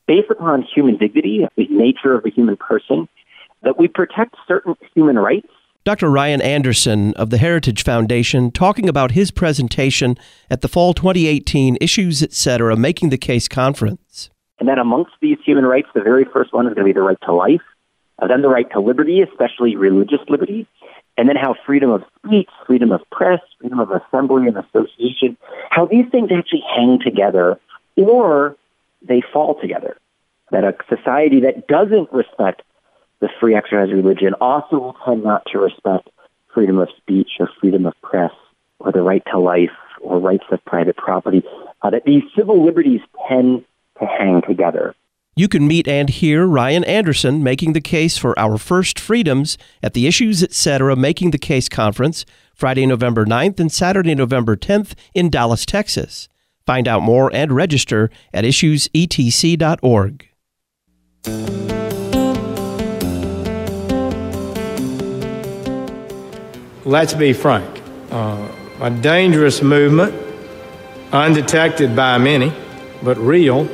based upon human dignity, the nature of the human person, that we protect certain human rights. Dr. Ryan Anderson of the Heritage Foundation talking about his presentation at the Fall 2018 Issues, Etc. Making the Case Conference. And then amongst these human rights, the very first one is going to be the right to life, then the right to liberty, especially religious liberty, and then how freedom of speech, freedom of press, freedom of assembly and association, how these things actually hang together or they fall together. That a society that doesn't respect the free exercise of religion also will tend not to respect freedom of speech or freedom of press or the right to life or rights of private property, that these civil liberties tend to hang together. You can meet and hear Ryan Anderson making the case for our first freedoms at the Issues, Etc. Making the Case Conference, Friday, November 9th and Saturday, November 10th in Dallas, Texas. Find out more and register at issuesetc.org. Let's be frank. A dangerous movement, undetected by many, but real,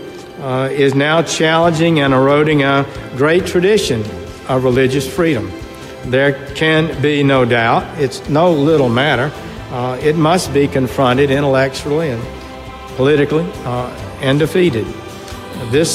is now challenging and eroding a great tradition of religious freedom. There can be no doubt. It's no little matter. It must be confronted intellectually and politically and defeated. This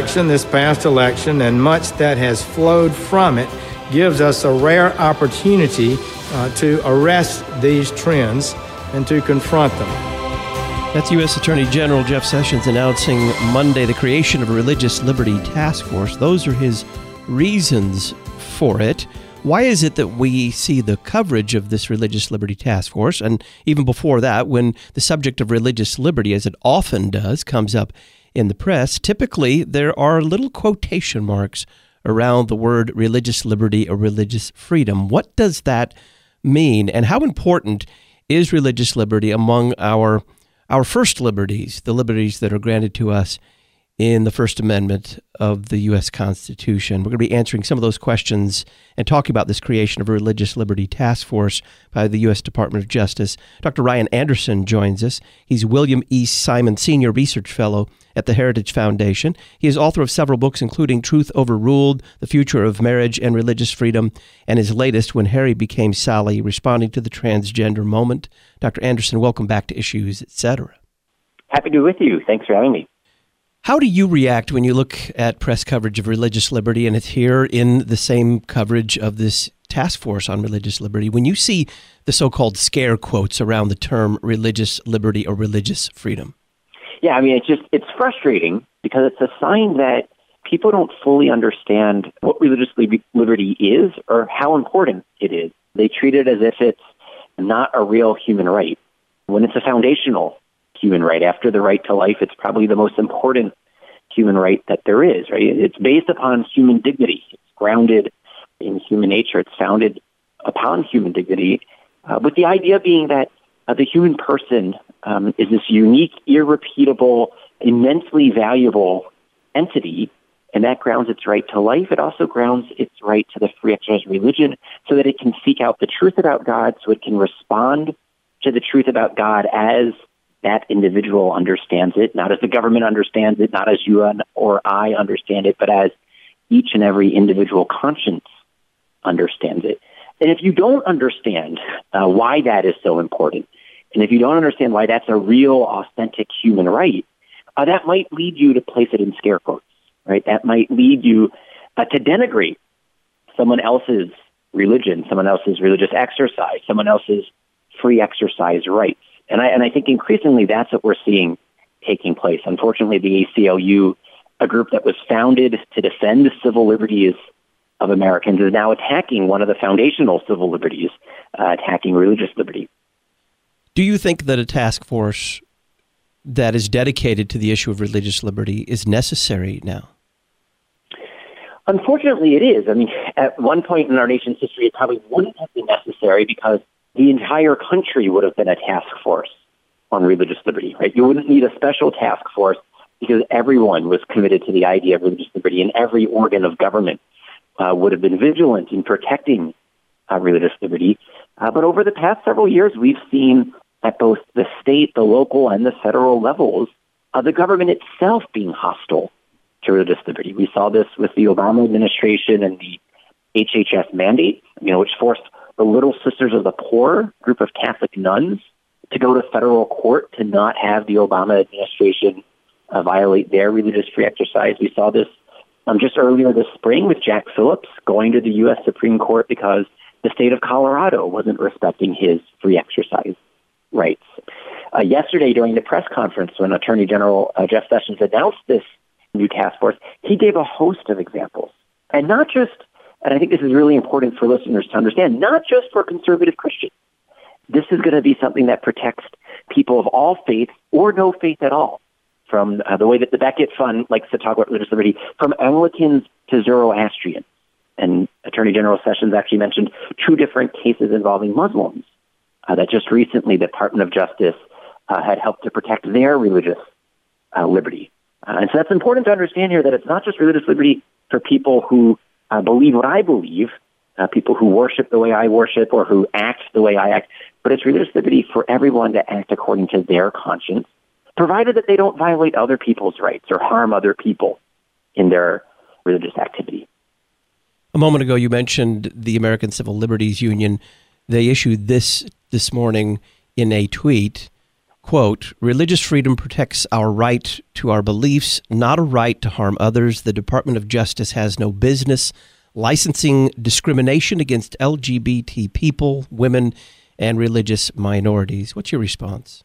past election, and much that has flowed from it, gives us a rare opportunity to arrest these trends and to confront them. That's U.S. Attorney General Jeff Sessions announcing Monday the creation of a Religious Liberty Task Force. Those are his reasons for it. Why is it that we see the coverage of this Religious Liberty Task Force, and even before that, when the subject of religious liberty, as it often does, comes up in the press, typically there are little quotation marks around the word religious liberty or religious freedom? What does that mean, and how important is religious liberty among our first liberties, the liberties that are granted to us in the First Amendment of the U.S. Constitution? We're going to be answering some of those questions and talking about this creation of a Religious Liberty Task Force by the U.S. Department of Justice. Dr. Ryan Anderson joins us. He's William E. Simon Senior Research Fellow at the Heritage Foundation. He is author of several books, including Truth Overruled, The Future of Marriage and Religious Freedom, and his latest, When Harry Became Sally, Responding to the Transgender Moment. Dr. Anderson, welcome back to Issues, Etc. Happy to be with you. Thanks for having me. How do you react when you look at press coverage of religious liberty, and it's here in the same coverage of this task force on religious liberty, when you see the so-called scare quotes around the term religious liberty or religious freedom? Yeah, I mean, it's frustrating because it's a sign that people don't fully understand what religious liberty is or how important it is. They treat it as if it's not a real human right, when it's a foundational human right. After the right to life, it's probably the most important human right that there is, right? It's based upon human dignity. It's grounded in human nature. It's founded upon human dignity, with the idea being that the human person is this unique, irrepeatable, immensely valuable entity, and that grounds its right to life. It also grounds its right to the free exercise of religion so that it can seek out the truth about God, so it can respond to the truth about God as that individual understands it, not as the government understands it, not as you or I understand it, but as each and every individual conscience understands it. And if you don't understand why that is so important, and if you don't understand why that's a real, authentic human right, that might lead you to place it in scare quotes, right? That might lead you to denigrate someone else's religion, someone else's religious exercise, someone else's free exercise rights. And I think increasingly that's what we're seeing taking place. Unfortunately, the ACLU, a group that was founded to defend the civil liberties of Americans, is now attacking one of the foundational civil liberties, attacking religious liberty. Do you think that a task force that is dedicated to the issue of religious liberty is necessary now? Unfortunately, it is. I mean, at one point in our nation's history, it probably wouldn't have been necessary because the entire country would have been a task force on religious liberty, right? You wouldn't need a special task force because everyone was committed to the idea of religious liberty, and every organ of government would have been vigilant in protecting religious liberty. But over the past several years, we've seen at both the state, the local, and the federal levels, the government itself being hostile to religious liberty. We saw this with the Obama administration and the HHS mandate, which forced the Little Sisters of the Poor, group of Catholic nuns, to go to federal court to not have the Obama administration violate their religious free exercise. We saw this just earlier this spring with Jack Phillips going to the U.S. Supreme Court because the state of Colorado wasn't respecting his free exercise rights. Yesterday, during the press conference, when Attorney General Jeff Sessions announced this new task force, he gave a host of examples. And not just, and I think this is really important for listeners to understand, not just for conservative Christians. This is going to be something that protects people of all faiths or no faith at all, from the way that the Becket Fund likes to talk about religious liberty, from Anglicans to Zoroastrians. And Attorney General Sessions actually mentioned 2 different cases involving Muslims that just recently the Department of Justice had helped to protect their religious liberty. And so that's important to understand here, that it's not just religious liberty for people who believe what I believe, people who worship the way I worship or who act the way I act, but it's religious liberty for everyone to act according to their conscience, provided that they don't violate other people's rights or harm other people in their religious activity. A moment ago, you mentioned the American Civil Liberties Union. They issued this morning in a tweet, quote, "Religious freedom protects our right to our beliefs, not a right to harm others. The Department of Justice has no business licensing discrimination against LGBT people, women, and religious minorities." What's your response?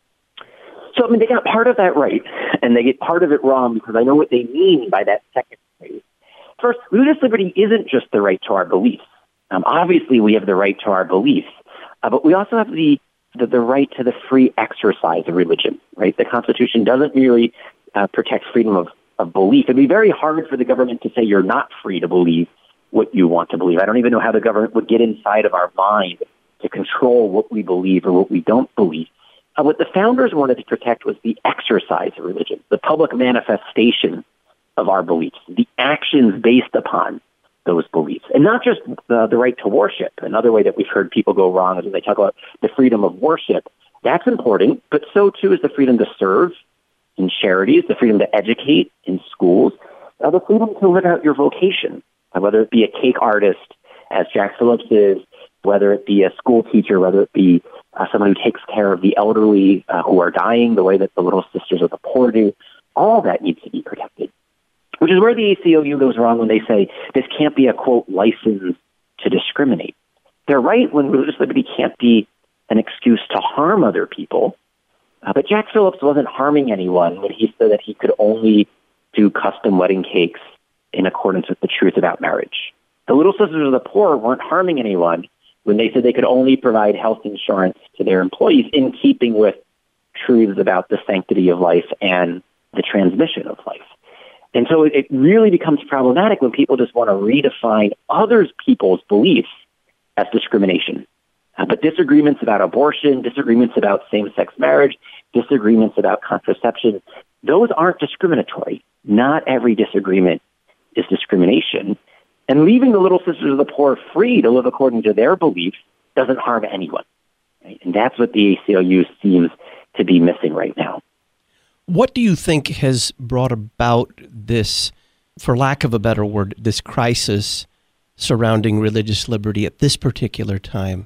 So, they got part of that right, and they get part of it wrong, because I know what they mean by that second phrase. First, religious liberty isn't just the right to our beliefs. Obviously, we have the right to our beliefs, but we also have the right to the free exercise of religion, right? The Constitution doesn't really protect freedom of belief. It'd be very hard for the government to say you're not free to believe what you want to believe. I don't even know how the government would get inside of our mind to control what we believe or what we don't believe. What the founders wanted to protect was the exercise of religion, the public manifestation of our beliefs, the actions based upon those beliefs, and not just the right to worship. Another way that we've heard people go wrong is when they talk about the freedom of worship. That's important, but so too is the freedom to serve in charities, the freedom to educate in schools, the freedom to live out your vocation, whether it be a cake artist, as Jack Phillips is, whether it be a school teacher, whether it be someone who takes care of the elderly who are dying, the way that the Little Sisters of the Poor do. All that needs to be protected, which is where the ACLU goes wrong when they say this can't be a, quote, license to discriminate. They're right when religious liberty can't be an excuse to harm other people. But Jack Phillips wasn't harming anyone when he said that he could only do custom wedding cakes in accordance with the truth about marriage. The Little Sisters of the Poor weren't harming anyone when they said they could only provide health insurance to their employees in keeping with truths about the sanctity of life and the transmission of life. And so it really becomes problematic when people just want to redefine other people's beliefs as discrimination. But disagreements about abortion, disagreements about same-sex marriage, disagreements about contraception, those aren't discriminatory. Not every disagreement is discrimination. And leaving the Little Sisters of the Poor free to live according to their beliefs doesn't harm anyone. Right? And that's what the ACLU seems to be missing right now. What do you think has brought about this, for lack of a better word, this crisis surrounding religious liberty at this particular time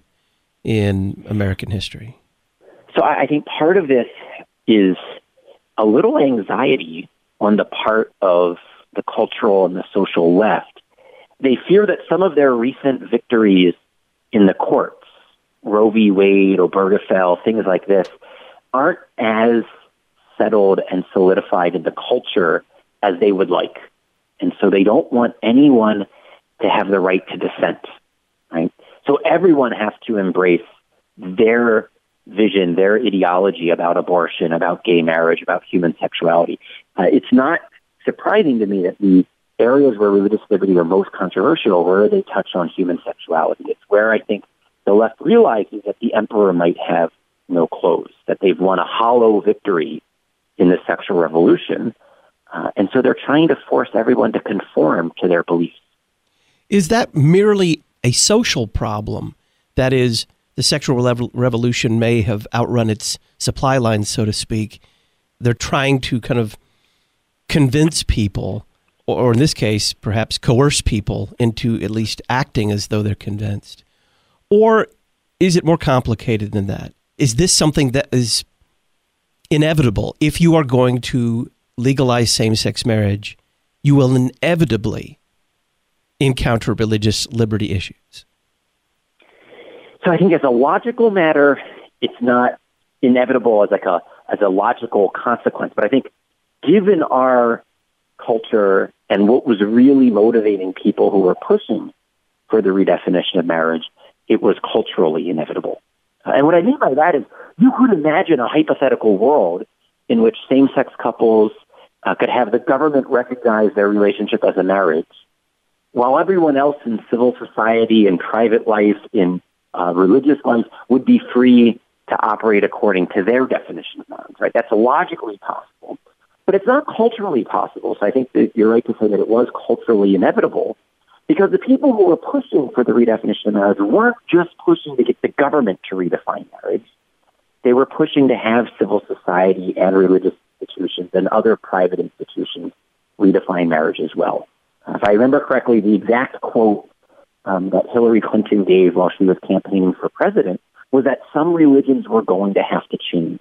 in American history? So I think part of this is a little anxiety on the part of the cultural and the social left. They fear that some of their recent victories in the courts, Roe v. Wade, Obergefell, things like this, aren't as settled and solidified in the culture as they would like. And so they don't want anyone to have the right to dissent, right? So everyone has to embrace their vision, their ideology about abortion, about gay marriage, about human sexuality. It's not surprising to me that the areas where religious liberty are most controversial, where they touch on human sexuality. It's where I think the left realizes that the emperor might have no clothes, that they've won a hollow victory in the sexual revolution. And so they're trying to force everyone to conform to their beliefs. Is that merely a social problem? That is, the sexual revolution may have outrun its supply lines, so to speak. They're trying to kind of convince people, or in this case, perhaps coerce people into at least acting as though they're convinced? Or is it more complicated than that? Is this something that is inevitable? If you are going to legalize same-sex marriage, you will inevitably encounter religious liberty issues. So I think as a logical matter, it's not inevitable as a logical consequence. But I think given our culture and what was really motivating people who were pushing for the redefinition of marriage, it was culturally inevitable. And what I mean by that is you could imagine a hypothetical world in which same-sex couples could have the government recognize their relationship as a marriage, while everyone else in civil society and private life, in religious life, would be free to operate according to their definition of marriage, right? That's logically possible. But it's not culturally possible. So I think that you're right to say that it was culturally inevitable, because the people who were pushing for the redefinition of marriage weren't just pushing to get the government to redefine marriage. They were pushing to have civil society and religious institutions and other private institutions redefine marriage as well. If I remember correctly, the exact quote that Hillary Clinton gave while she was campaigning for president was that some religions were going to have to change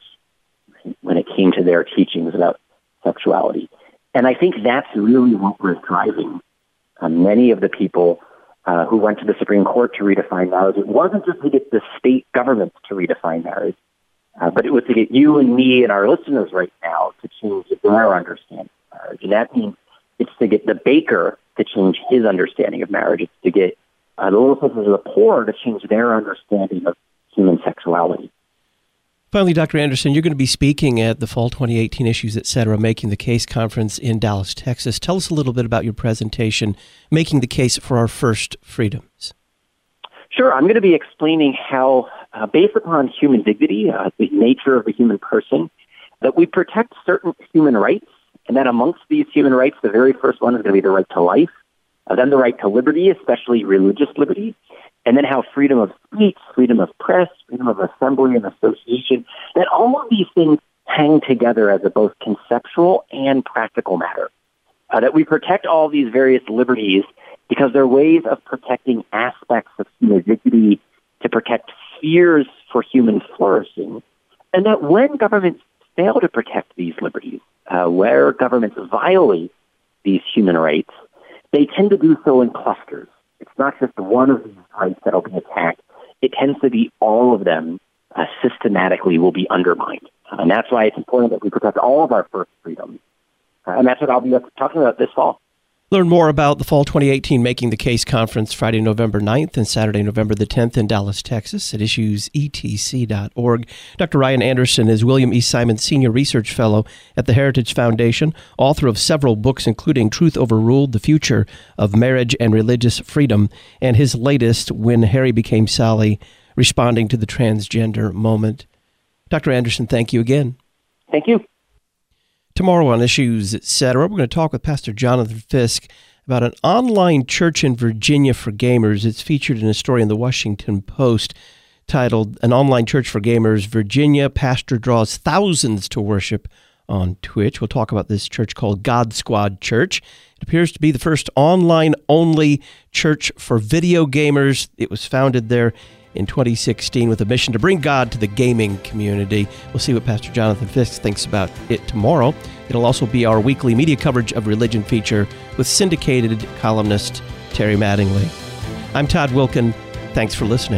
when it came to their teachings about sexuality. And I think that's really what was driving many of the people who went to the Supreme Court to redefine marriage. It wasn't just to get the state governments to redefine marriage, but it was to get you and me and our listeners right now to change their understanding of marriage. And that means it's to get the baker to change his understanding of marriage. It's to get the little sisters of the poor to change their understanding of human sexuality. Finally, Dr. Anderson, you're going to be speaking at the Fall 2018 Issues, Etc., Making the Case conference in Dallas, Texas. Tell us a little bit about your presentation, Making the Case for Our First Freedoms. Sure. I'm going to be explaining how, based upon human dignity, the nature of the human person, that we protect certain human rights. And then amongst these human rights, the very first one is going to be the right to life, then the right to liberty, especially religious liberty, and then how freedom of speech, freedom of press, freedom of assembly and association, that all of these things hang together as a both conceptual and practical matter. That we protect all these various liberties because they're ways of protecting aspects of human dignity, to protect spheres for human flourishing, and that when governments fail to protect these liberties, where governments violate these human rights, they tend to do so in clusters. It's not just one of these rights that will be attacked. It tends to be all of them systematically will be undermined. And that's why it's important that we protect all of our first freedoms. And that's what I'll be talking about this fall. Learn more about the Fall 2018 Making the Case conference Friday, November 9th and Saturday, November the 10th in Dallas, Texas at issuesetc.org. Dr. Ryan Anderson is William E. Simon Senior Research Fellow at the Heritage Foundation, author of several books including Truth Overruled, The Future of Marriage and Religious Freedom, and his latest, When Harry Became Sally, Responding to the Transgender Moment. Dr. Anderson, thank you again. Thank you. Tomorrow on Issues, Etc., we're going to talk with Pastor Jonathan Fisk about an online church in Virginia for gamers. It's featured in a story in the Washington Post titled, An Online Church for Gamers, Virginia Pastor Draws Thousands to Worship on Twitch. We'll talk about this church called God Squad Church. It appears to be the first online-only church for video gamers. It was founded there in 2016 with a mission to bring God to the gaming community. We'll see what Pastor Jonathan Fisk thinks about it tomorrow. It'll also be our weekly media coverage of religion feature with syndicated columnist Terry Mattingly. I'm Todd Wilken. Thanks for listening.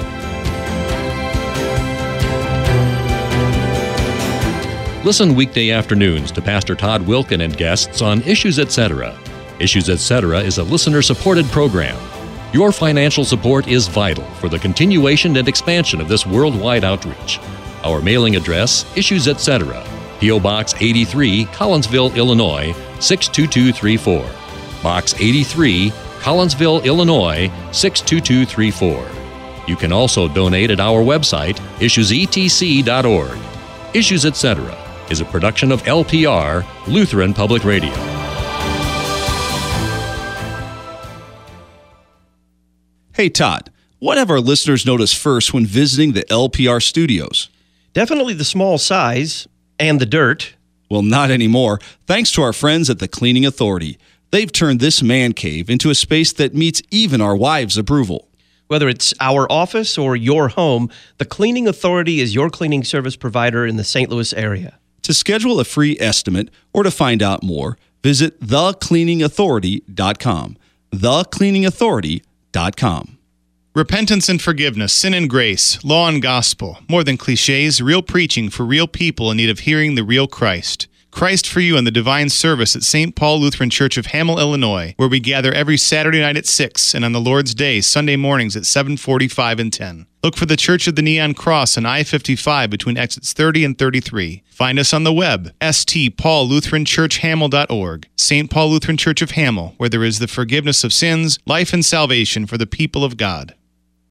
Listen weekday afternoons to Pastor Todd Wilken and guests on Issues Etc. Issues Etc. is a listener-supported program. Your financial support is vital for the continuation and expansion of this worldwide outreach. Our mailing address, Issues Etc., P.O. Box 83, Collinsville, Illinois, 62234. Box 83, Collinsville, Illinois, 62234. You can also donate at our website, issuesetc.org. Issues Etc. is a production of LPR, Lutheran Public Radio. Hey, Todd, what have our listeners noticed first when visiting the LPR studios? Definitely the small size and the dirt. Well, not anymore, thanks to our friends at the Cleaning Authority. They've turned this man cave into a space that meets even our wives' approval. Whether it's our office or your home, the Cleaning Authority is your cleaning service provider in the St. Louis area. To schedule a free estimate or to find out more, visit thecleaningauthority.com. thecleaningauthority.com. Repentance and forgiveness, sin and grace, law and gospel. More than cliches, real preaching for real people in need of hearing the real Christ. Christ for You in the Divine Service at St. Paul Lutheran Church of Hamel, Illinois, where we gather every Saturday night at 6 and on the Lord's Day, Sunday mornings at 7:45 and 10. Look for the Church of the Neon Cross on I-55 between exits 30 and 33. Find us on the web, stpaullutheranchurchhamel.org. St. Paul Lutheran Church of Hamel, where there is the forgiveness of sins, life and salvation for the people of God.